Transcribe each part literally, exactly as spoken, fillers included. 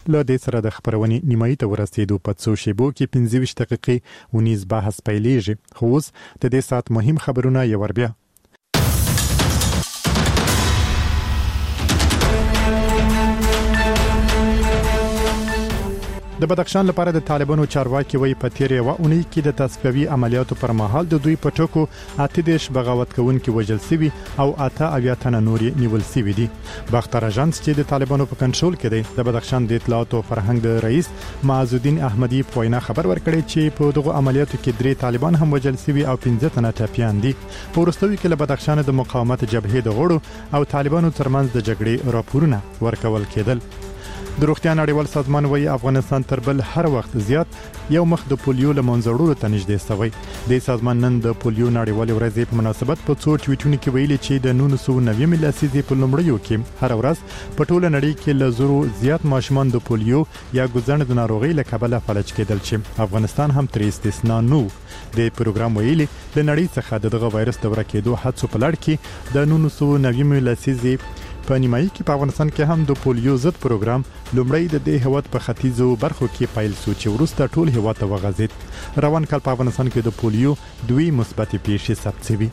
له دې سره د خبرونې نیمایي ته ورسېدو. په څو شیبو کې پنځه ویشت دقیقې ونیز بحث پیلېږي. خو اوس د دې ساعت مهم خبرونه یو ور بیا. د بدخشان لپاره د طالبانو چارواکي وایي په تیر یو اونۍ کې د تصفیوي عملیاتو پر مهال د دوی په ټکو اته دیش بغاوت کوونکي وژل شوي او اته اویا تنه نور نیول شوي دي. باختر اژانس چې د طالبانو په کنټرول کې دی د بدخشان د اطلاعات او فرهنګ د رئیس معز الدین احمدی په وینا خبر ورکړی چې په دغه عملیاتو کې درې طالبان هم وژل شوي او پنځه تنه ټپیان دي. په وروستیو کې له بدخشان د مقاومت جبهې د غړو او طالبانو ترمنځ د جګړې راپورونه ورکول کېدل. د روغتیا نړیوال سازمان وایي افغانستان تر بل هر وخت زیات یو مخ د پولیو له منځوړلو ته نږدې شوی. د سازمان نن د پولیو نړیوال ورځې په مناسبت په څو ټویټونو کې ویلي چې د نولس سوه نوي لسیزې په لومړیو کې هر ورځ په ټوله نړۍ کې له زرو زیات ماشومان د پولیو یا ګوزڼ د ناروغۍ له کبله فلج کېدل چې افغانستان هم تر استثنا نه و. د پروګرام ویلي د نړۍ څخه دغه وایرس د ورکېدو هڅو په لړ کې د نولس سوه نوي لسیزې په نیمایي کې په افغانستان کې هم د پولیو ضد پروګرام لومړی د دې هیواد په ختیځو برخو کې پیل شو چې وروسته ټول هیواد ته وغځید. روان کال په افغانستان کې د پولیو دوی مثبت پیښې ثبت شوي.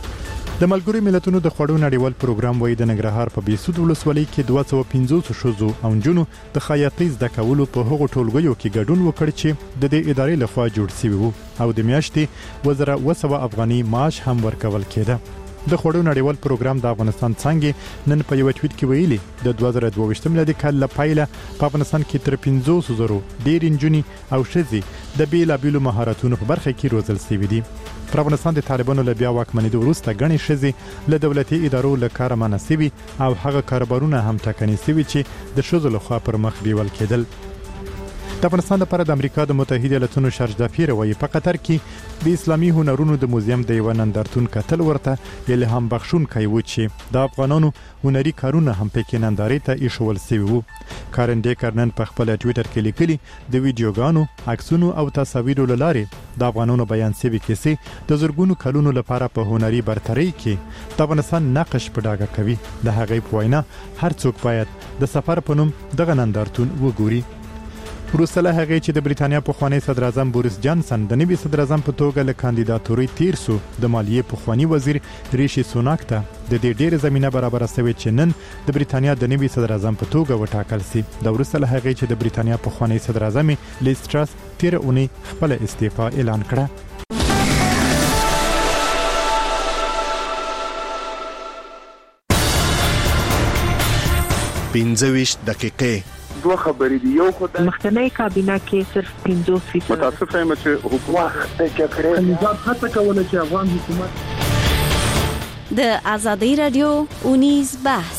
د ملګرو ملتونو د خوړو نړیوال پروګرام وایي د ننګرهار په بیسود ولسوالۍ کې دوه سوه پنځوس ښځو او نجونو د خیاطۍ زده کولو په هغو ټولګیو کې ګډون وکړ چې د دې ادارې لخوا جوړ شوي وو او د میاشتې اوه زره اوه سوه افغاني معاش هم ورکول کېده. د خوړو نړیوال پروګرام د افغانستان څنګه نن په یو ټویټ کې ویلي د دوه زره دوه ویشت میلادي کال له پیله په افغانستان کې تر پنځوس زره ډېر نجونې او ښځې د بیلابیلو مهارتونو په برخه کې روزل شوي دي. پر افغانستان د طالبانو له بیا واکمنېدو وروسته ګڼې ښځې له دولتي ادارو له کاره منع شوي او هغه کاروبارونه هم ټاکنې شوي چې د ښځو لخوا پر مخ بیول کېدل. د افغانستان لپاره د امریکا د متحده ایالاتونو شارج دافیر وایي په قطر کې د اسلامي هنرونو د موزیم د یو نندارتون کتل ورته الهام بخښونکی و چې د افغانانو هنري کارونه هم پکې نندارې ته ایښول شوي وو. کارن ډیکر نن په خپل ټویټر کې لیکلي د ویډیوګانو عکسونو او تصاویرو له لارې د افغانانو بیان شوي کیسې د زرګونو کلونو لپاره په هنري برترۍ کې د افغانستان نقش په ډاګه کوي. د هغې په وینا هر څوک باید د سفر په نوم دغه نندارتون وګوري. وروسته له هغې چې د بریتانیا پخوانی صدر اعظم بوریس جانسن د نوي صدر اعظم په توګه له کاندیداتورۍ تیر سو د مالیې پخوانی وزیر ریشي سوناک ته د دې ډېره زمینه برابره شوې چې نن د بریتانیا د نوي صدر اعظم په توګه وټاکل شي. د وروسته له هغې چې د بریتانیا پخوانی صدر اعظم لیز ټرس تیر اونۍ خپل استعفا اعلان کړه. پنځه ویشت دقیقې دوه خبرې دي. یو خو د مخکنی کابینه کې صرف پنځوس فیصد متاسفه یم چې حکومت د جګړې نظام هڅه کوله چې افغان حکومت د ازادي رادیو اونیز بحث.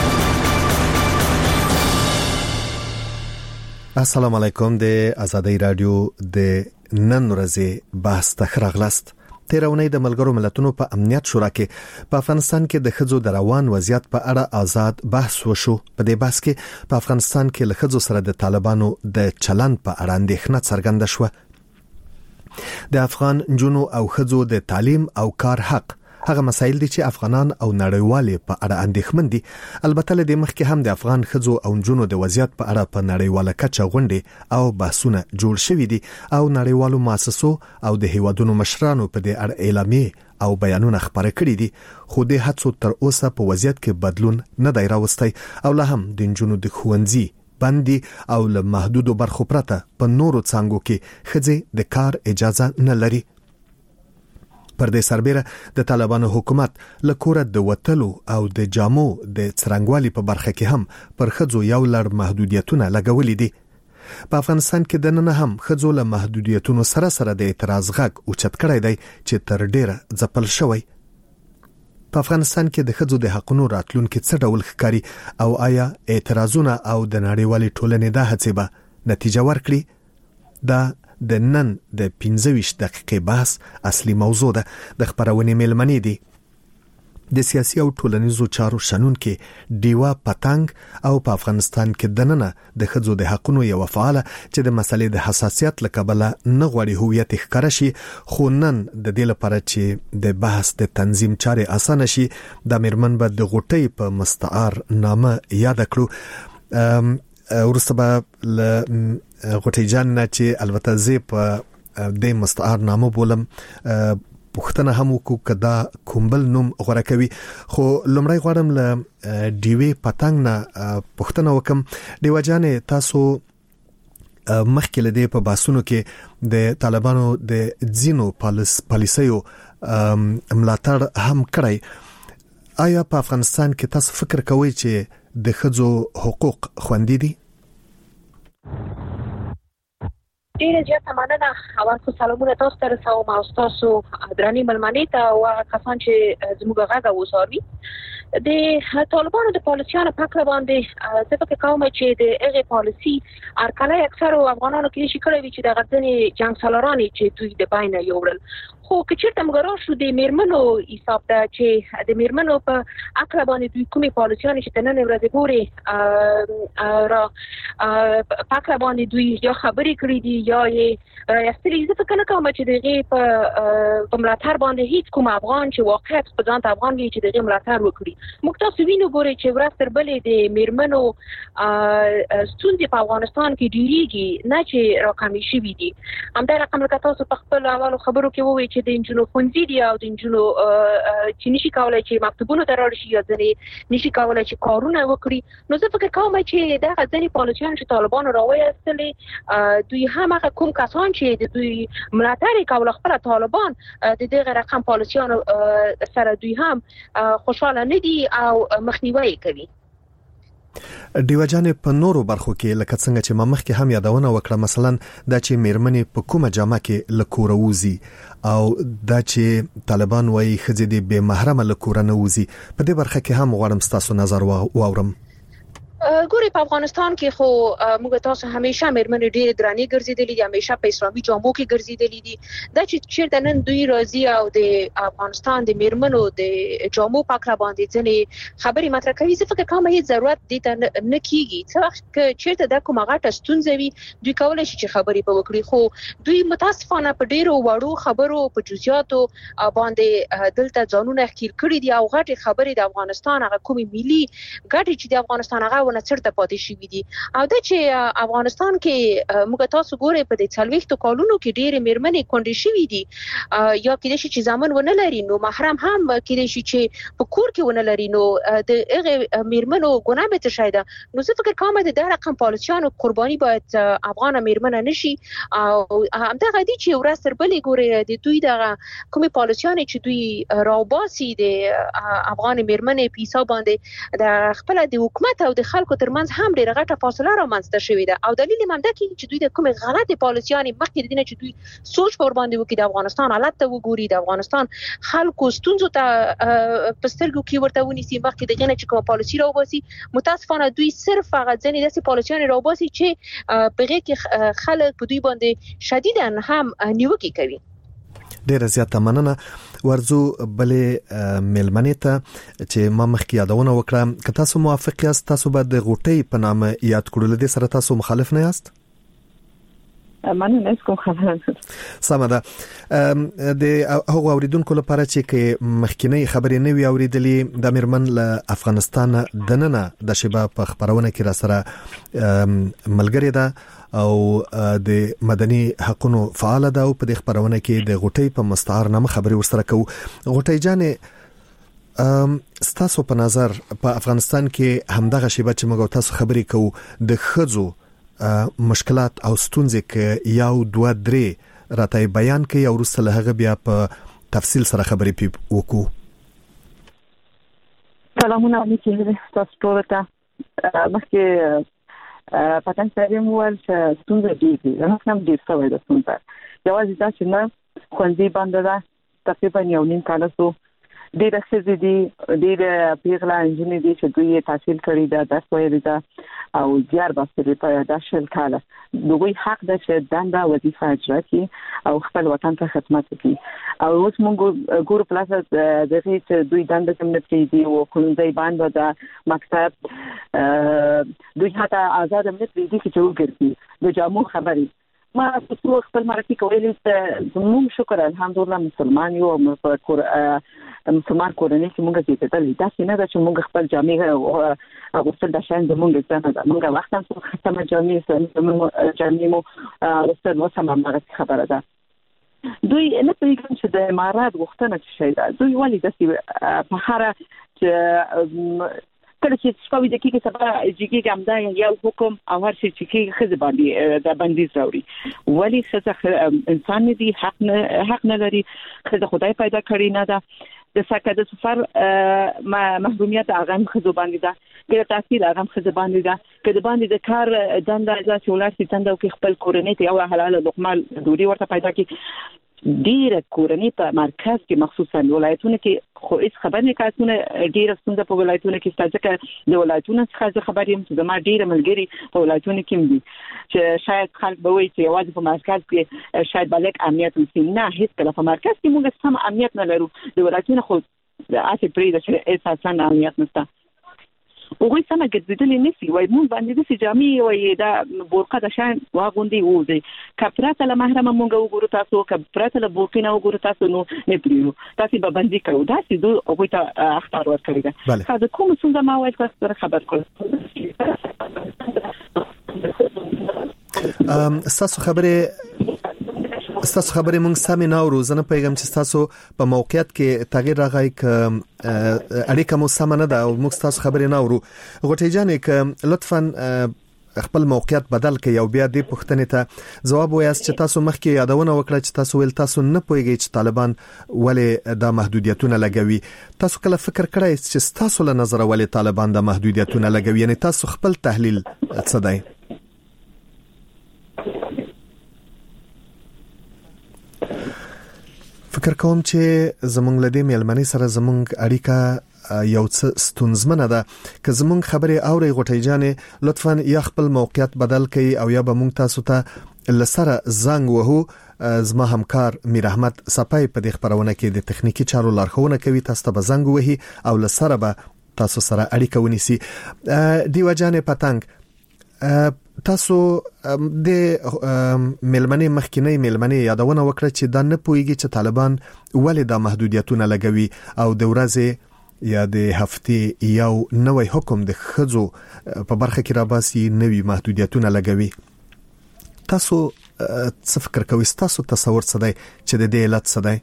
السلام علیکم. د ازادي رادیو د نن ورځې بحث ته راغلاست. تیرونی د ملګرو ملتونو په امنیت شورا کې په افغانستان کې د ښځو د روان وضعیت په اړه آزاد بحث وشو. په دې بحث کې په افغانستان کې له ښځو سره د طالبانو د چلند په اړه اندېښنه څرګنده شوه. د افغان نجونو او ښځو د تعلیم او کار حق هغه مسایل دي چې افغانان او نړیوال په اړه اندېښمن دي. البته له دې مخکې هم د افغان ښځو او نجونو د وضعیت په اړه په نړیواله کچه غونډې او بحثونه جوړ شوي دي او نړیوالو مؤسسو او د هیوادونو مشرانو په دې اړه اعلامیې او بیانونه خپاره کړي دي. خو د هڅو تر اوسه په وضعیت کې بدلون نه دی راوستی او لا هم د نجونو د ښوونځي بندي او له محدودو برخو پرته په نورو څانګو کې ښځې د کار اجازه نه لري. پر دې سربېره د طالبانو حکومت له کوره د وتلو او د جامو د څرنګوالي په برخه کې هم پر ښځو یو لړ محدودیتونه لګولي دي. په افغانستان کې د نن هم ښځو له محدودیتونو سره سره د اعتراض غږ اوچت کړی دی چې تر ډیره ځپل شوی. په افغانستان کې د ښځو د حقونو راتلونکي څه ډول ښکاري او آیا اعتراضونه او د نړیوالې ټولنې د هڅې به نتیجه ورکړي؟ دا د نن د پنځه ویشت دقیقې بحث اصلي موضوع ده. د خبرونې میلمنې دي د سیاسي او ټولنیزو چارو شنونکي دیوا پتنګ او په افغانستان کې دننه د ښځو د حقونو یو فعال چې د مسلې د حساسیت لکبله نه غواړي هویت ښکاره شي. خو نن د دې لپاره چې د بحث د تنظیم چارې اسانه شي د میرمن به د غوټۍ په مستعار نامه یاد کړو. ورسته به ل غټي جان نه چې البته زی په د مستعار نامه بولم پښتنه هم کو کدا کومبل نوم غوړه کوي خو لمړی غواړم ل ډیوی پتنګ نه پښتنه وکم دیو جانې تاسو مخکې لدی په باسونو کې د طالبانو د زینو پالیس پالیسیو ملاتړ هم کړی آیا په افغانستان کې تاسو فکر کوئ چې د ښځو حقوق خوندي دي؟ ډیره زیاته مننه اول خو سلامونه تاسو ته رسوم او تاسو درنې ملمنې ته او کسان چې زموږ غږ اوساري د طالبانو د پالیسیانو په کړه باندې زه فکر کوم چې د هغه پالیسی ارکانه اکثر افغانانو کې شي کړی چې د غځنې جنگ سالارانو چې دوی د باینه یوړل خو کچېرته موږ شو د میرمنو حساب ته چې د میرمنو په اکړه باندې دوی کومې پالیسیانو چې تنن ورځې پورې را پاکه باندې دوی یا خبرې کړې دي یا یې راستلې زه فکر نه کوم چې دغه په ملاتړ باندې هیڅ کوم افغان چې واقعیت په ځان افغان وي چې دغه ملاتړ وکړي موږ تاسو وینو ګوري چې ورځ تر بلې د میرمنو ستونزې په افغانستان کې ډیریږي نه چې راکمې شوي دي همدا رقم لکه تاسو په خپل اولو خبرو کې وویل چې د انجنونو فونزي دي او د انجنونو چې نشي کولای چې مکتوبونو ته راړي شي یا ځنې نشي کولای چې کارونه وکړي نو زه فکر کوم چې دا ځنې پالیسیان چې طالبانو راوېستلې دوی هم هغه کوم کسان چې د دوی ملاتړ کول خپل طالبان د دغه رقم پالیسیان سره دوی هم خوشاله نه دي او مخنیوي کوي دیو جانې په نورو برخو کې لکه څنګه چې ما مخکې هم یادونه وکړه مثلا دا چې میرمنې په کومه جامه کې لکوره وزي او دا چې طالبان وايي خځې دې به محرمه لکوره نه وزي په دې برخه کې هم غواړم تاسو نظر واورم ګوري په افغانستان کې خو موږ تاسو همیشه میرمنې ډېر دراني ګرځېدلې دي همیشه په اسلامي جامو کې ګرځېدلې دي دا چې چیرته نن دوی راځي او د افغانستان د میرمنو د جامو په اړه باندې ځنې خبرې مطرح کوي زه فکر کوم هیڅ ضرورت دي ته نه کیږي څه وخت چې چیرته د کومه غټه ستونزه وي دوی کولای شي چې خبرې په وکړي خو دوی متاسفانه په ډیرو وړو خبرو په جزئیاتو باندې دلته ځانونه ښکیل کړي دي او غټي خبرې د افغانستان هغه کومي ملي غټي چې د افغانستان هغه ونه چرته پاتې شي دي او د چې افغانستان کې موږ تاسو ګورئ په دې څلويختو کالونو کې ډېرې میرمنې کونډې شوې دي یا کېدای شي چې ځامن ونه لري نو محرم هم کېدای شي چې په کور کې ونه لري نو د هغه میرمنو ګناه به څه شي ده نو زه فکر کوم چې د رقم پالیسیانو قرباني باید افغان میرمنه نشي او همدغه دي چې ورځ تر بلې ګوري د دوی د کومې پالیسیانو چې دوی راوباسي د افغان میرمنې په حساب باندې د خپل د حکومت او د خلکو ترمنځ هم ډیره غټه فاصله رامنځته شوې ده او دلیل هم دا کې چې دوی د کومې غلطه پالیسیانې مخکې دي چې دوی سوچ پر باندې وکړي د افغانستان حالت ته وګوري د افغانستان خلکو ستونزو ته پسترګو کې ورته ونیسي مخکې دغه نه چې کوم پالیسی راوباسي متاسفانه دوی صرف هغه ځنې داسې پالیسیانې راوباسي چې بغیر کې خلک په دوی باندې شدیداً هم نیوکه کوي ډیره زیاته مننه ورزو بلې ملمنې ته چې ما مخکې یادونه وکړه که تاسو موافق یاست تاسو به د غوټۍ په نامه یاد کړو لدې سره تاسو مخالف نه یاست مننه کوم خبره سمه ده د هغه اوریدونکو لپاره چې مخکینی خبرې نه وی اوریدلې د میرمن له افغانستان دننه د شبا په خبرونه کې را سره ملګری ده او د مدني حقوقو فعال ده او په دې خبرونه کې د غوټۍ په مستعار نامه خبري ورسره کوي غوټۍ جانې ستاسو په نظر په افغانستان کې همدغه شیبه چې موږ تاسو خبرې کوو د خځو مشکلات او ستونزې کې یو دوه درې راته بیان کوي او وروسته له هغه بیا په تفصیل سره خبرې وکړو سلامونه علیکم تاسو ټول ته مخکې پاتن سره مول چې ستونزې دي نو هم دې څه د ستونزې یوازې دا چې نه خوندې باندې دا تقریبا یو نیم کال سو ډېر څه دي ډېر پیغلا انجینر دي چې دوی تحصیل کړی دا د سویل دا او زیار باسي په داشل کاله دوی حق ده چې دنده وظیفه اجرا کړي او خپل وطن ته خدمت وکړي او اوس موږ ګورو پلاس د دې چې دوی دنده کوم نه کوي او کومځای باندې دا مکتب دوی هاته آزاد امنیت دي چې وګرځي د جامو خبري ما څو خپل مرکه کولې ته موږ شکر الحمدلله مسلمان یو په کور مسلمان کورنۍ کې موږ زیاتېدل دا څنګه چې موږ خپل جامع غوښتل د شان د موږ ځنه دا موږ وخت هم څو ختمه جامع سره جامع مو غوښتل نو سم هغه خبره ده دوی نه پیږم چې د امارات غوښتنه شي دا دوی ولې د په هر چې کله چې سپاوی د کیږي سبا جګی ګمدا یو حکم او هر څه چې کیږي خزه باندې د بندیز راوړي ولی خزه انسان دی حق نه حق نه لري خزه خدای پیدا کړی نه ده د سکه د سفر محرومیت هغه خزه باندې ده کله تاثیر هغه خزه باندې ده کله باندې د کار دنده ځکه ولارتي دنده او خپل کورنۍ ته یو حلال لقمه دوری ورته پیدا کی ډیره کورنۍ په مرکز کې مخصوصا ولایتونه کې خو هیڅ خبر نه کاتونه ډیره ستونزه په ولایتونه کې ځکه د ولایتونو څخه خبرې هم چې ما ډیره ملګری په ولایتونو کې دي چې شاید خلک به وایي چې یوازې په مرکز کې شاید بلک امنیت وي نه هیڅ کله په مرکز کې موږ سم امنیت نه لرو د ولایتونو خو د اته پرې د اساسا امنیت نشته وګورئ سم ګرځېدلې نسی وای مونږ باندې د سجامي وای دا بورقه د شان واغوندي وځي کپراته له محرم مونږ وګورو تاسو کپراته له بورقینه وګورو تاسو نو نه پریو تاسو به باندې کړو دا چې دوی او ته اختار ورکړي دا دا کوم څنګه ما وایي تاسو خبر کړئ ام تاسو خبره تاسو خبرې مونږ سمې نه اورو زنه پیغام چې تاسو په موقعیت کې تغییر راغی ک اړیکه مو سم نه ده او موږ تاسو خبرې نه اورو غوټی جانې ک لطفاً خپل موقعیت بدل کړئ او بیا دې پوښتنې ته جواب وایاست چې تاسو مخکې یادونه وکړه چې تاسو ول تاسو نه پوهیږئ چې طالبان ولې د محدودیتونه لګوي تاسو کله فکر کړئ چې تاسو له نظر ولې طالبان د محدودیتونه لګوي یعنی تاسو خپل تحلیل څه دی فکر کوم چې زمونږ لدې میلمنې سره زمونږ اړیکه یو څه ستونزمنه ده که زمونږ خبرې اوري غوټی جانې لطفاً یا خپل موقعیت بدل کړئ او یا به مونږ تاسو ته لسره زنګ وهو زما همکار میر احمد صپای په دې خبرونه کې د تخنیکی چارو لارښوونه کوي تاسو ته زنګ وهي او لسره به تاسو سره اړیکه ونیسي دی وجانې پتنګ تاسو د ملمنې مخکینی ملمنې یادونه وکړه چې دا نه پويږي چې طالبان ولې د محدودیتونه لګوي او د ورځې یا د هفتې یو نوې حکم د خځو په برخه کې را باسي نوې محدودیتونه لګوي تاسو څه فکر کوئ تاسو تصور څه دی چې د دې علت څه دی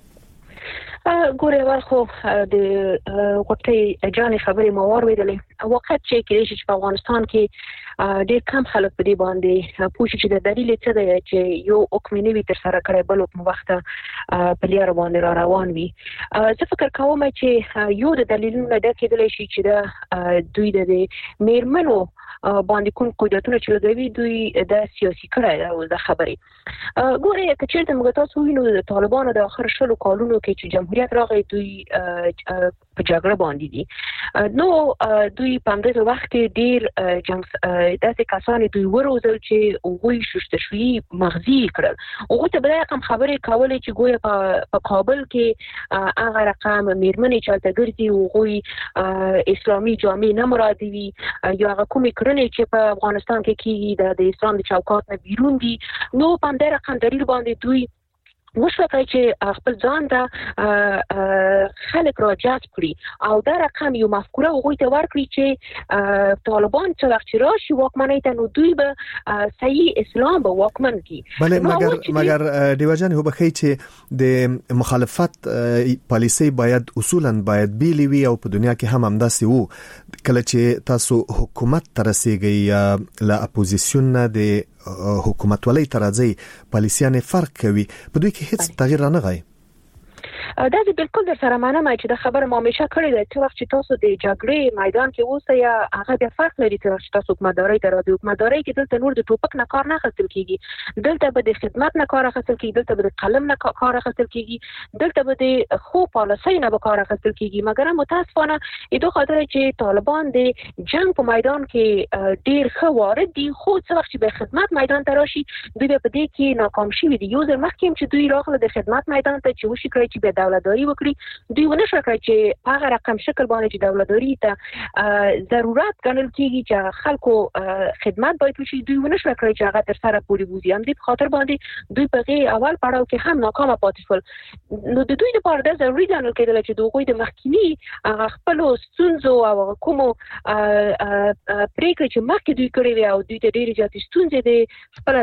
ګوره ورخو د غوټي جاني خبرې مو اوریدلې وخت چې کې چې په افغانستان کې ډېر کم خلک په دې باندې پوښتنه چې د دلیل څه دی چې یو حکم نیوي تر سره کړی بل په وخت په لار باندې را روان وي زه فکر کوم چې یو د دلیلونو د کېدل شي چې د دوی د میرمنو باندې کوم قدرتونه چې لګوي دوی د سیاسي کړای او د خبرې ګوره که چیرته موږ تاسو وینو د طالبانو د اخر شلو کالونو کې چې جمهوریت راغی دوی په جګړه باندې دي نو دوی په همدغه وخت کې ډیر جنگ داسې کسان دوی وروزل چې وګوي شوشتشوي مغزي کړل او ته بل رقم خبرې کولې چې ګویا په کابل کې هغه رقم میرمنې چالت ګرځي او وګوي اسلامي جامع نه مرادي وي یا هغه کومې کړنې چې په افغانستان کې کیږي د اسلام د چوکاټ نه بیرون دي نو په همدغه رقم دلیل باندې دوی وشوکای چې خپل ځان ته خلک را جذب کړي او دا رقم یو مفکوره وګورئ ته ورکړي چې طالبان چې وخت راشي واکمنۍ ته نو دوی به صحیح اسلام به واکمن کی بله مگر مگر دیوجان هو بخی چې د مخالفت پالیسي باید اصولا باید بیلی وی او په دنیا کې هم همداسي وو کله چې تاسو حکومت ترسيږي یا لا اپوزیسیون نه د حکومت ولې ترځي پالیسيانه فرق کوي په دوی کې هیڅ تغییر نه غي دا چې بالکل در سره معنی مې چې د خبره ما همیشه کړې ده چې وخت چې تاسو د جګړې میدان کې اوسئ یا هغه د فرق لري چې تاسو حکومتداري ته راځي حکومتداري کې دلته نور د ټوپک نه کار نه اخیستل کیږي دلته به د خدمت نه کار اخیستل کیږي دلته به د قلم نه کار اخیستل کیږي دلته به د خو پالیسۍ نه به کار اخیستل کیږي مګر متاسفانه ایدو خاطر چې طالبان د جنگ په میدان کې ډیر ښه وارد دي خو څو وخت چې به خدمت میدان ته راشي دوی په دې کې ناکام شي دي یو ځل مخکې چې دوی راغله د خدمت میدان ته چې وشي کړی چې به دولتداري وکړي دوی ونه شو کړی چې هغه رقم شکل باندې چې دولتداري ته ضرورت ګڼل کیږي چې خلکو خدمات باید وشي دوی ونه شو کړی چې هغه تر سره پورې بوزي هم دې خاطر باندې دوی په اول پړاو کې هم ناکامه پاتې شول نو د دوی لپاره د ضروري ګڼل کېدل چې دوی د مخکینی هغه خپل ستونزو او کومو پریکړې چې مخکې دوی کړې وي او دوی ته ډېرې زیاتې ستونزې د خپل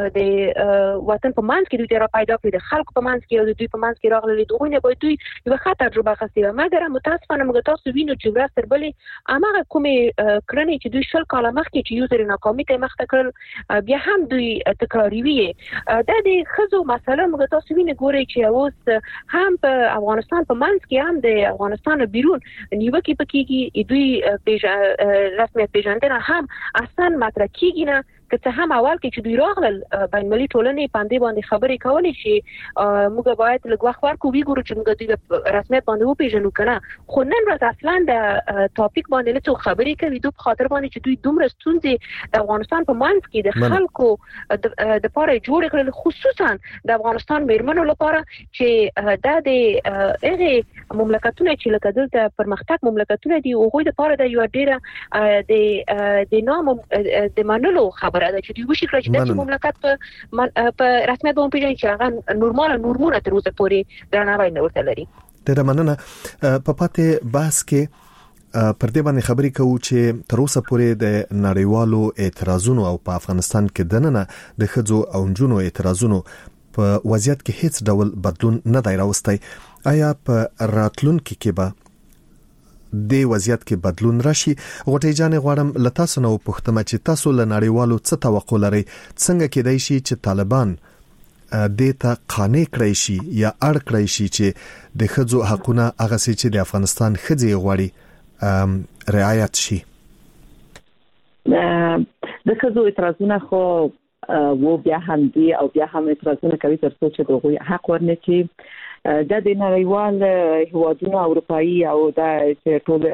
د وطن په منځ کې دوی ته را پیدا کړې د خلکو په منځ کې او دوی په منځ کې راغلي دوی نه باید دوی یو ښه تجربه اخیستې وي مګر متاسفانه موږ تاسو وینو چې ورځ تر بلې هغه کومې کړنې چې دوی شل کاله مخکې چې یو ځل ناکامي ته مخ ته کړل بیا هم دوی تکراروي دا د خزو مسله موږ تاسو وینئ ګورئ چې اوس هم په افغانستان په منځ کې هم د افغانستان بیرون نیوکې پکېږي دوی رسمیت پیژندنه هم اصلا مطرح کیږي نه که څه هم اول کې چې دوی راغلل بین المللي ټولنې باندې باندې خبرې کولې چې موږ باید لږ وخت ورکړو وګورو چې موږ دوی رسمیت باندې وپیژنو کنه خو نن ورځ اصلا د ټاپک باندې نه څو خبرې کوي دوی په خاطر باندې چې دوی دومره ستونزې د افغانستان په منځ کې د خلکو د لپاره جوړ کړل خصوصا د افغانستان میرمنو لپاره چې د هغه مملکتونه چې لکه دلته پرمختګ مملکتونه دي او غوښتل لپاره د یو ډیره د د نام د منلو خبره ده چې دوی وشي کړی چې د مملکت په په رسمیت باندې پیژني چې هغه نورمال نورمونه تر اوسه پورې درناوی نه ورته لري. ډېر مننه. په پاتې بحث کې پر دې باندې خبرې کوو چې تر اوسه پورې د نړیوالو اعتراضونو او په افغانستان کې دننه د خځو او نجونو اعتراضونو په وضعیت کې هیڅ ډول بدلون نه دی راوستی. آیا په راتلونکي کې به د وضعیت کې بدلون راشي؟ غوټۍ جان غواړم لته سنو پښتمه چې تاسو له نړیوالو څه توقع لرئ څنګه کېدای شي چې طالبان د ته قانع کړی شي یا اړ کړی شي چې د خځو حقونه هغه چې د افغانستان خځې غواړي رعایت شي؟ د خځو اعتراضونه خو وو بیا هم دي او بیا هم اعتراضونه کوي تر څو چې دغه حق ورنه چې د د نړیوال هیوادونو اروپאי او د ټول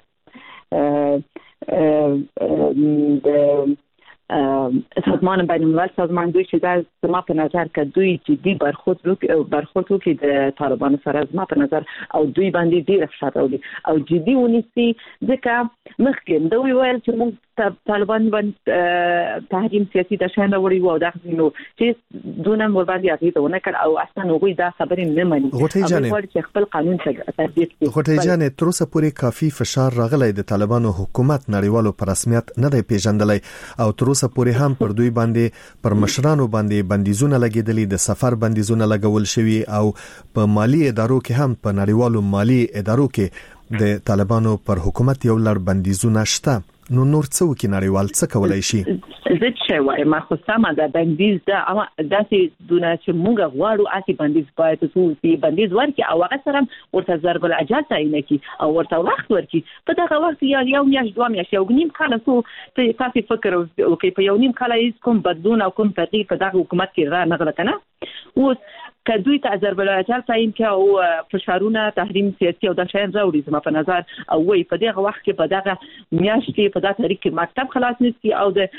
د سازمان بین الملل سازمان دوی چې د زما په نظر کې دوی چې دی برخورد وکړي برخورد وکړي د طالبانو سره زما په نظر او دوی باندې ډیر فشار راوړي او جدي ونیسي ځکه مخکې دوی ویل چې موږ طالبان باندې تحریم سیاسي د شان وړي وو دا نو چې دونه مور باندې اغیزه ونه کړ او اصلا هغه دا خبرې نه مني. غوټۍ جانې چې خپل قانون ته تطبیق کړي. غوټۍ جانې تر اوسه پورې کافي فشار راغلی د طالبانو حکومت نړیوالو پر رسمیت نه دی پیژندلی او تر اوسه پورې هم پر دوی باندې پر مشرانو باندې بندیزونه لګیدلي د سفر بندیزونه لګول شوی او په مالی ادارو کې هم په نړیوالو مالی ادارو کې د طالبانو پر حکومت یو لړ بندیزونه شته. نو نور څه وکړي نړیوال څه کولای شي؟ زه چې وایم ما خو سمه ده بندیز ده اما داسې دونه چې موږ غواړو اسی بندیز باید څه بندیز ورکړي او هغه سره ورته ضرب الاجل تعیین کړي او ورته وخت ورکړي په دغه وخت یا یو میاشت دوه میاشتې یو نیم کال څو تاسو فکر وکړئ په یو نیم کال هیڅ کوم بدلون او کوم تغییر په دغه حکومت کې را نغله کنه اوس کدوې ته ضرب الاجل تعیین کړي او فشارونه تحریم سیاسي او د شاین راوړي زما په نظر او وای په دغه وخت کې په دغه میاشتې په دغه تاریخ کې مکتب خلاص نشي او د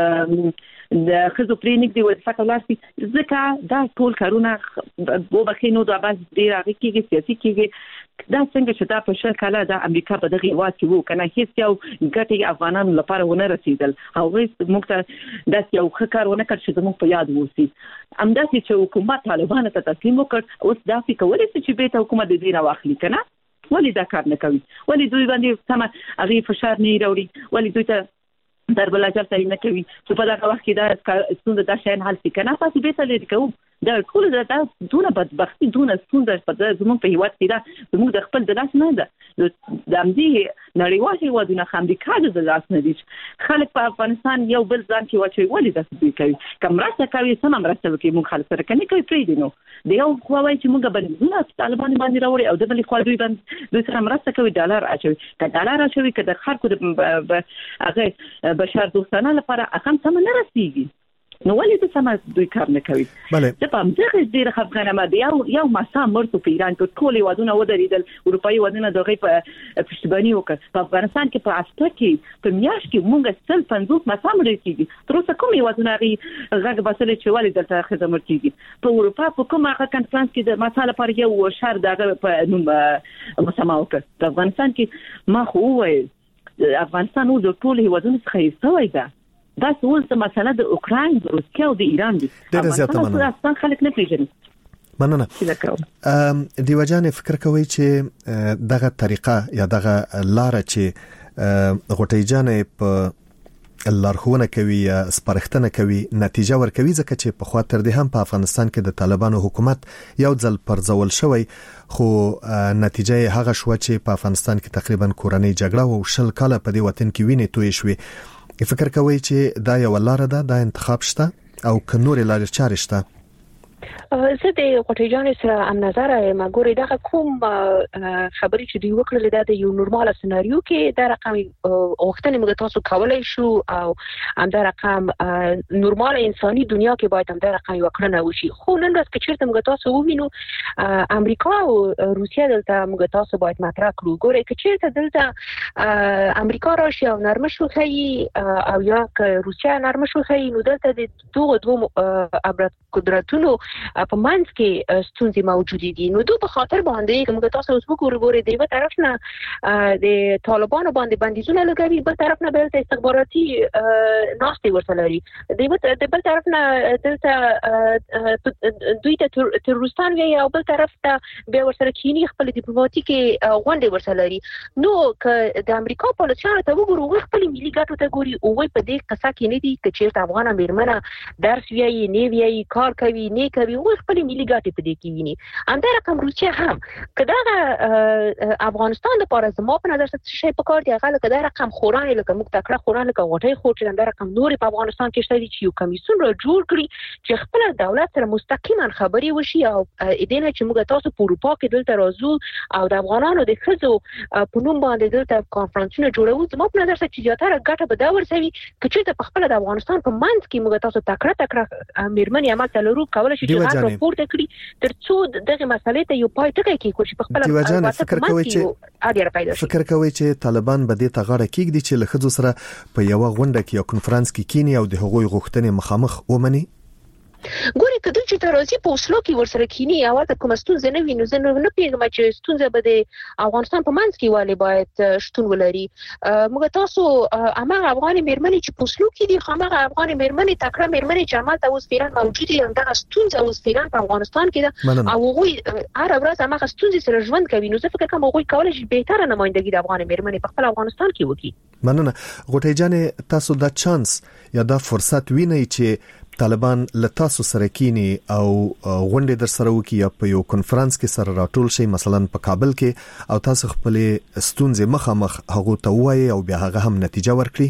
د خزو پرینګ دی وظیفه کولای ځکه دا ټول کارونه وبخینو د باز ډیر هغه کېږي سیاسي کېږي دا څنګه چې دا په شل کاله د امریکا په دغه هیواد کې وو کنه هیڅ یو ګټي افغانانو لپاره ونه رسیدل او هیڅ موږ ته داس یو ښه کار ونه کړ چې موږ په یاد ووسی امداسي چې حکومت طالبانو ته تسلیم وکړ اوس دا فکر کولای چې به ته حکومت د دې نه واخلي کنه ولې دا کار نه کوي ولې دوی باندې سم هغه فشار نه راوړي ولې دوی ته ضرب الاجل تعیین نه کوي چې په دغه وخت کې دا ستونزه د شاین حل شي کنه تاسو به څه لري کوم دا ټول دا دونه بدبختی دونه ستونزه په زموږ په هیواد کې دا زموږ د خپل د لاس نه ده د امدی نړیوال هیوادونه امریکا د لاس نه دي خلک په افغانستان یو بل ځان کې واچوي ولې دا څه کوي کوم راځه کوي سم مرسته کوي موږ خلک سره کني کوي پری دي نو دی یو خو وایي چې موږ باندې طالبان باندې راوړي او د بل خو دوی باندې دوی سره مرسته کوي ډالر اچوي که ډالر اچوي که د خلکو د هغه بشر دوستانه لپاره اخم سم نه رسیږي نو ولې د سم دوی کار نه کوي بله د پام دغه ډیر خفغانه ما دی یو یو مسام مرته په ایران کې ټول ودونه ودرېدل اروپאי ودونه دغه په پښتبانی وکړ په افغانستان کې په استه کې په میاش کې مونږ سل پنځوس مسام لري کېږي تر اوسه کومې ودونه غي غږ بسل چې ولې دلته خدمت کېږي په اروپا په کومه کانفرنس کې د مساله پر یو شهر دغه په نوم مسما وکړ په افغانستان کې ما خو وای افغانستان د ټول ودونه څخه یې ده دا څه څه مسله د اوکراین د روسیا او د ایران دي ډېر زیاته مننه افغانستان خلک نه پیژني مننه ام دیو جان فکر کوي چې دغه طریقه یا دغه لار چې غټي جانې په لارښوونه کوي یا سپارښتنه کوي نتیجه ورکوي ځکه چې په خاطر د هم په افغانستان کې د طالبانو حکومت یو ځل پرځول شوی خو نتیجه هغه شو چې په افغانستان کې تقریبا کورنۍ جګړه او شل کاله په دې وطن کې ویني توی شوی فکر کوي چې دا یو لار ده دا انتخاب شته او ک نور لارې چارې شته زه د غټیجان سره ام نظر یم ګورې دا کوم خبرې چې دی وکړل دا د یو نورمال سناریو کې دا رقم وختنه موږ تاسو کولای شو او ام دا رقم نورمال انساني دنیا کې باید ام دا رقم وکړنه وشي خو نن ورځ کې چیرته موږ تاسو ووینو امریکا او روسیا دلته موږ تاسو باید مطرح کړو ګورې کې چیرته دلته امریکا راشي او نرمه شو خي او یا ک روسیا نرمه شو خي نو دلته د دوه دوه قدرتونو په منځ کې ستونزې موجود دي نو دوی په خاطر باندې کوم تاسو اوس وګورئ ګورئ دی په طرف نه د طالبانو باندې بندیزونه لګوي بل طرف نه بل استخباراتي ناستي ورسره لري دی په بل طرف نه دلته دوی ته تروریستان وی او بل طرف ته به ورسره کینی خپل ډیپلوماټیکي غونډه ورسره لري نو ک د امریکا پالیسیانو ته وګورئ خپل ملي ګټو ته ګوري او په دې قصه کې نه دي چې افغان میرمنه درس ویي نه ویي کار کوي نه کوي او خپل ملي ګټې په دې کې ویني همدا رقم روسیا هم کدا افغانستان لپاره زموږ په نظر څه شي په کار دی هغه کدا رقم خوران لکه موږ تکړه خوران لکه غټي خور چې همدا رقم نور په افغانستان کې شته چې یو کمیسیون را جوړ کړي چې خپل دولت سره مستقیما خبري وشي او اېدنه چې موږ تاسو په اروپا کې دلته راځو او د افغانانو د خزو په نوم باندې دلته کانفرنسونه جوړو زموږ په نظر چې زیاتره ګټه به دا ورسوي چې په خپل د افغانستان په منځ کې موږ تاسو تکړه تکړه میرمنې عمل تلرو کولای شي چې هغه راپورته کړي ترڅو دغه مسلې ته یو پای ټکی کې چې په خپل فکر کوي چې فکر کوي چې طالبان به دې ته غاړه کېږدي چې له خځو سره په یو غونډه کې یو کنفرانس کې کینی او د هغوی غوښتنې مخامخ ومني ګوري کله چې ترازی په اوسلو کې ورسره کینی او د کوم ستونزې نه ویني زه نه پیغام چې ستونزه به د افغانستان په منځ کې والی باید شتون ولري موږ تاسو امغه افغان میرمنې چې په اوسلو کې دي خامغه افغان میرمنې تکړه میرمنې چې عمل ته اوس پیران موجود دي دا ستونزه اوس پیران په افغانستان کې ده او هغوی هر ورځ امغه ستونزې سره ژوند کوي نو زه فکر کوم هغوی کولای شي بهتره نمائندګي د افغان میرمنې په خپل افغانستان کې وکړي مننه غټي جان تاسو دا چانس یا دا فرصت وینئ چې طالبان له تاسو سره کینی او غونډه در سره وکي یا په یو کنفرانس کې سره راټول شي مثلا په کابل کې او تاسو خپل ستونزې مخامخ هغه ته وایي او بیا هغه هم نتیجه ورکړي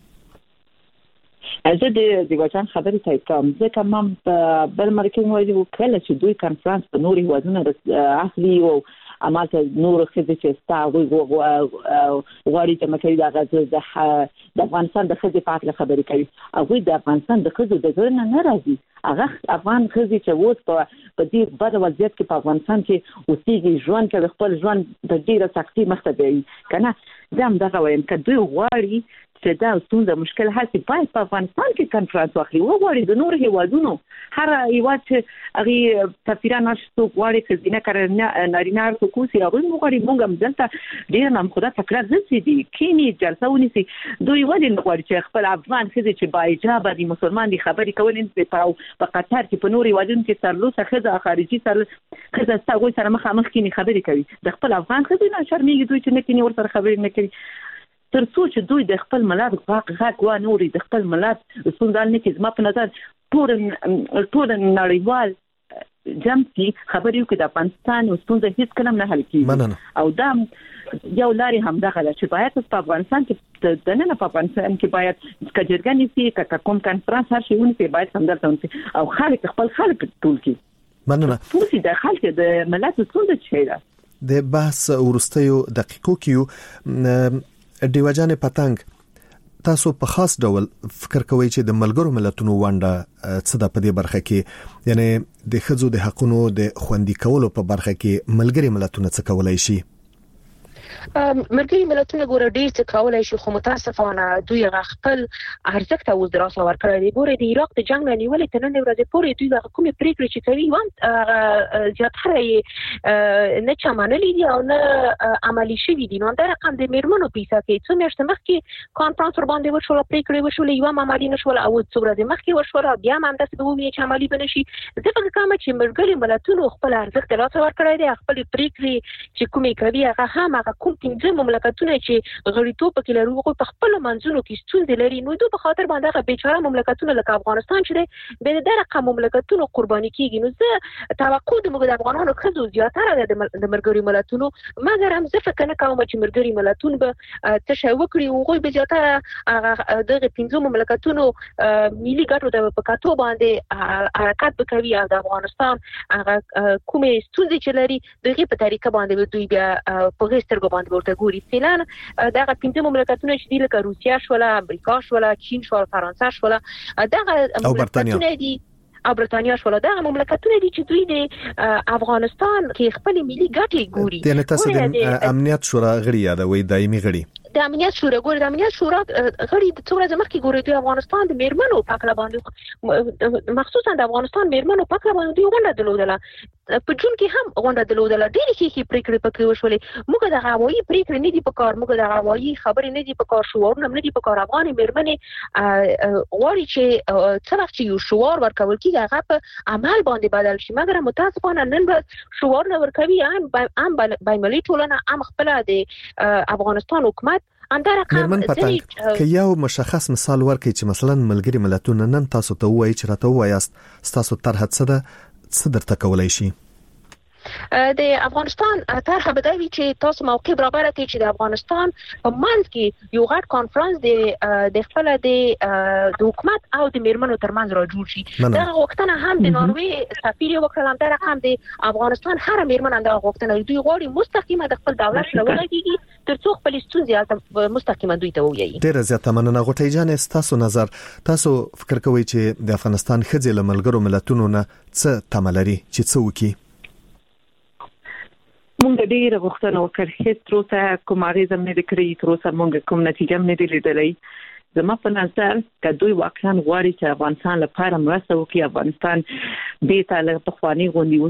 زه د دیوچان خبرې ته کوم ځکه ما بل مرکه وایي کله چې دوی کنفرانس په نوري وادونه اصلي او اماته نور خدای چې ستاسو غواړي چې مکه دا غزه د افغانستان د خدای په اړه خبرې کوي او د افغانستان د خدای د ځای نه راځي هغه افغان خدای چې ووت په دې بد وضعیت کې په افغانستان کې اوسېږي ژوند کوي خپل ژوند د ډیره سختي مخته دی کنه زم دغه وایم چې دوی غواړي چې دا ستونزه مشکل هڅه باید په افغانستان کې کنفرانس واخلي او غواړي د نور هیوادونو هر هیواد چې هغه سفیران نشته غواړي چې دینه کارنه نارینه ورته کوسي هغه غواړي موږ هم دلته ډیر نام خدا تکرار غوښتي دي کینی جلسه ونیسي دوی ولې نه غواړي چې خپل افغان خزي چې باجابه دي مسلمان دي خبري کول نه په قطر کې په نور هیوادونو کې ترلوسه خزه خارجي سره خزه ستاسو سره مخامخ کینی خبري کوي د خپل افغان خزي نه شرمېږي دوی چې نه کینی ورسره خبري نه کوي ترڅو چې دوی د خپل ملت غږ و نوري د خپل ملت ستوندال نه کې زما په نظر ټول ټول نړیوال جمعي خبرې وکړي د افغانستان او ستونزې هیڅ کلم نه حل کیږي او دا یو لاري هم دغه چې باید په افغانستان کې د نن په افغانستان کې باید کجرګانی سي که کوم کنفرانس هر شي ونی باید سمدلته ونی او خلک خپل خلک ټول کی مننه پوسی د خلک د ملت ستونزې چي ده د بحث ورستیو دقیقو کې دیوجان پتنګ تاسو په خاص ډول فکر کوئ چې د ملګرو ملتونو ونډه څه د پدې برخه کې یعنی د ښځو د حقوقو د خوندي کولو په برخه کې ملګري ملتونه څه کولای شي؟ ملګري ملتونه ګوره ډیر څه کولای شي خو متاسفانه دوی خپل ارزښت او دراسه ورکړي دي. ګوره د عراق د جنگ نیولې تر نن ورځې پورې دوی د کومې پریکړې چې کوي وان زیاتره یې نه چمنلې دي او نه عملی شوي دي. نو دا رقم د میرمنو پیسه کې څو میاشتې مخکې کانفرنس ور باندې وشول، پریکړې وشول، یو عملی نشول او څو ورځې مخکې وشول بیا هم همداسې به وي چې عملی بنشي. زه فکر کوم چې ملګري ملتونو خپل ارزښت دراسه ورکړي دي، خپل پریکړې چې کومې کوي هغه هم هغه کوم پنځه مملکتونه چې غړیتوب پکې لري هغه په خپل منځونو کې ستونزې لري. نو دوی په خاطر باندې هغه بیچاره مملکتونه لکه افغانستان چې دی به د رقم مملکتونو قرباني کیږي. نو زه توقع د موږ د افغانانو خزو زیاتره د ملګري ملتونو، مګر هم زه فکر نه کوم چې ملګري ملتون به څه شی وکړي او هغه به زیاتره دغه پنځه مملکتونو ملي ګټو د پکاتو باندې حرکت وکوي او د افغانستان هغه کومې ستونزې چې لري دغه په طریقه باندې دوی بیا په غیسترګو باندې ورته ګوري. فعلا دغه پنځه مملکتونه چې دي لکه روسیا شول، امریکا شول، چین شول، فرانسه شول، دغه مملکتونه دي او برتانیا شول، دغه مملکتونه دي چې دوی د افغانستان کې خپل ملي ګټې ګوري. یعنی تاسو د امنیت شورا غړي یادوي، دایمي غړي د امنیت شورا ګوري. د امنیت شورا غړي د څو ورځې مخکې ګوري د افغانستان د میرمنو پکړه باندې مخصوصا د افغانستان میرمنو پکړه باندې دوی غونډه درلودله. په جون کې هم غونډه درلودله، ډېرې ښې پریکړې پکې وشولې. موږ د هوایي پریکړې نه دي په کار، موږ د هوایي خبرې نه دي په کار، شعارونه نه دي په کار. افغان میرمنې غواړي چې څه وخت چې یو شعار ورکول کېږي هغه په عمل باندې بدل شي. مګر متاسفانه نن ورځ شعارونه ورکوي هم هم بین‌المللي ټولنه هم خپل د افغانستان حکومت میرمن پتنګ که یو مشخص مثال ورکړي چې مثلا ملګري ملتونه نن تاسو ته وایي چې راته وایاست تاسو طرح څه ده څه درته کولای شي؟ د افغانستان طرح به دا وي چې تاسو موقع برابر کړئ چې د افغانستان په منځ کې یو غټ کانفرنس د د خپل د حکومت او د میرمنو ترمنځ را جوړ شي. دا غوښتنه هم د ناروې سفیر وکړل، دا هم د افغانستان هر میرمن دا غوښتنه دوی غواړي مستقیمه د خپل دولت لوړېږي ترڅو خپل ستونزې مستقیمه دوی ته ووایي. ډېر زیات مننه. غوټۍ جان، تاسو نظر تاسو فکر کوئ چې د افغانستان ښځې له ملګرو ملتونو نه څه تمه لري چې څه وکړي؟ مونږ ډېر غوښتنه وکړه، هیڅ تر اوسه کوم اغېزه نه دی کړې، تر اوسه مونږ کوم نتیجه نه دی لیدلې. زما په نظر که دوی واقعا غواړي چې افغانستان لپاره مرسته وکړي، افغانستان بیرته له پخواني غوندې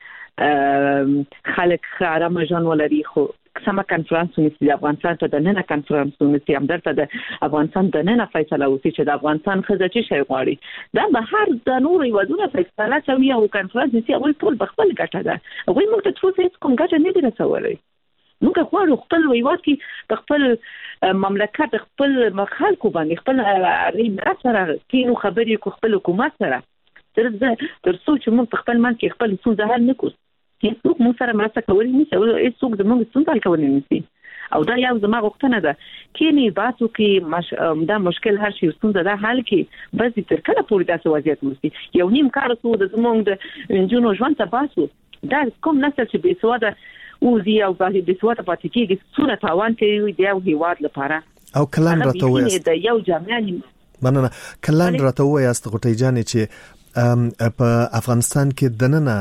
اوسي، خلک ښه ارامه ژوند ولري، خو سمه کنفرانس ونیسي، د افغانستان ته د ننه کنفرانس ونیسي، همدلته د افغانستان د ننه فیصله وکړي چې د افغانستان ښځه څه شی غواړي. دا به هر د نورو هیوادونو فیصله کوي او کنفرانس نیسي، هغوی ټول په خپل ګټه ده. هغوی موږ ته تر اوسه هېڅ کوم ګټه نه دي رسولی. موږ غواړو خپل هیواد کې د خپل مملکت خپل خلکو باندې خپل ریاست سره کینو خبرې کو، خپل حکومت سره تر څو چې موږ په خپل منځ کې خپل ستونزې حل نه کړو. هیڅوک موږ سره مرسته کولی نشي او هیڅوک زموږ ستونزې حل کولی نشي. او دا یو زما غوښتنه ده کینی باسو کې مش... دا مشکل هر شي ستونزه ده حل کې، بس تر کله پورې داسې وضعیت وسی یو نیم کار سو د زموږ د جنونو ژوند ته باسو. دا کوم نسل چې بې سواده او دی او بې سواده پاتې کېږي څونه تاوان کوي د یو هیواد لپاره. او کلان راته وایي د یو جامعه مننه کلان راته وایي است غوټۍ جان چې په افغانستان کې د ننه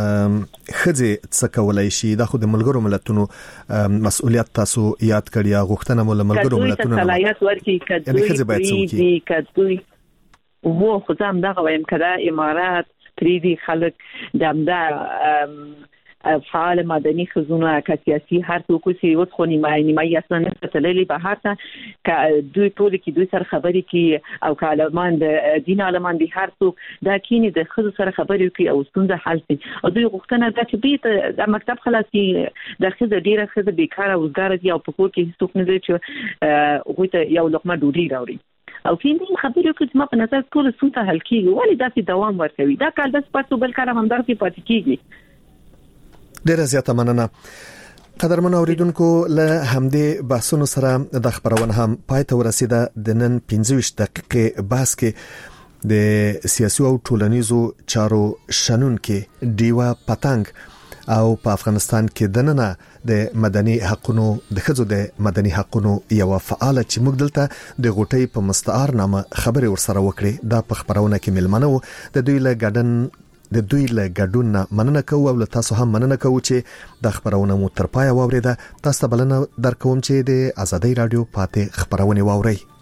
خځې څه کولای شي؟ دا خو د ملګرو ملتونو مسؤلیت تاسو یاد کړی، غوښتنه مو له ملګرو ملتونو صلاحیت ورکړي کډوي خځې باید څه وکړي. کډوي وو خو زم دغه وایم کړه امارات پریدي خلک دمدا فعال مدني خزونه که سیاسي هر څوک چې اوس خو نیمه نیمه اصلا نه تللی به هر څه که دوی ټول کې دوی سره خبرې کوي او کالمان د دین عالمان دي هر څوک دا کینی د خزو سره خبرې کوي او ستونزه حل شي. او دوی غوښتنه ده چې بیت د مکتب خلاص کی د خزه ډیره خزه بیکاره او وزګار دي او په کور کې هیڅ نه دي چې غوښته یو لقمه ډوډۍ راوړي. او کیندې خبرې کوي چې ما په نظر ټول ستونزه حل کیږي، ولی داسې دوام ورکوي. دا کال د سپارتو بل کار هم درکې پاتې کیږي. ډیره زیاته مننه. قدرمن اوریدونکو، له همدې بحثونو سره د خبرونه هم پای ته ورسیده. د نن پنځه ویشت دقیقې بحث کې د سیاسي او ټولنیزو چارو شنونکو ډیوا پتنګ او په افغانستان کې دننه د مدني حقوقو د خځو د مدني حقوقو یو فعال چې موږ دلته د غوټۍ په مستعار نامه خبرې ورسره وکړې دا په خبرونه کې ملمنو د دوی له ګډن د دوی له ګډون مننه کوو او له تاسو هم مننه کوو چې د خبرونه مو تر پای واوریده. تاسو بلنه درکوم چې د آزادۍ رادیو پاتې خبرونه واورئ.